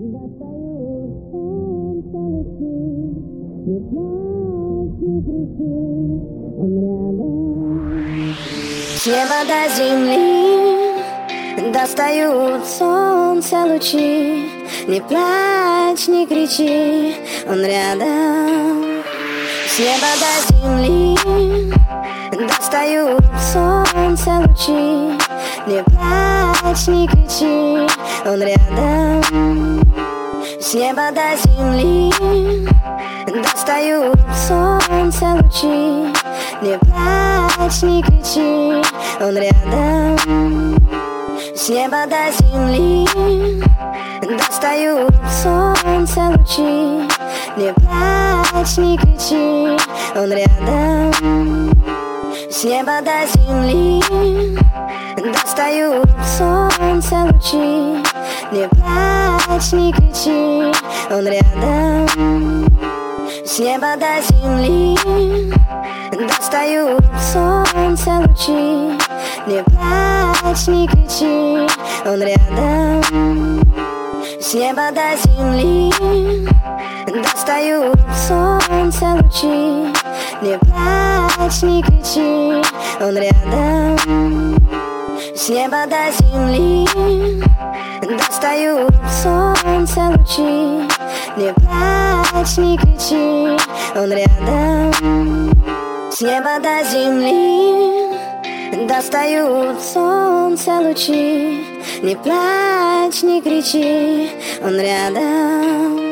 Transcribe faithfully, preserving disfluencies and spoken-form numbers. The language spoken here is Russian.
Достаю солнце лучи, не плачь, не кричи, он рядом. С неба до земли достают солнце лучи, не плачь, не кричи, он рядом. С неба до земли достают солнце лучи, не плачь, не кричи, он рядом. С неба до земли достают солнце лучи, не плачь, не кричи, он рядом. С неба до земли достают солнце лучи, не плачь, не кричи, он рядом. С неба до земли достают солнце лучи, не плачь, не кричи, он рядом. С неба до земли достают солнце лучи, не плачь, не кричи, он рядом. С неба до земли достают солнце лучи, не плачь, не кричи, он рядом. С неба до земли достают солнце лучи, не плачь, не кричи, он рядом. С неба до земли достают солнце лучи, не плачь, не кричи, он рядом.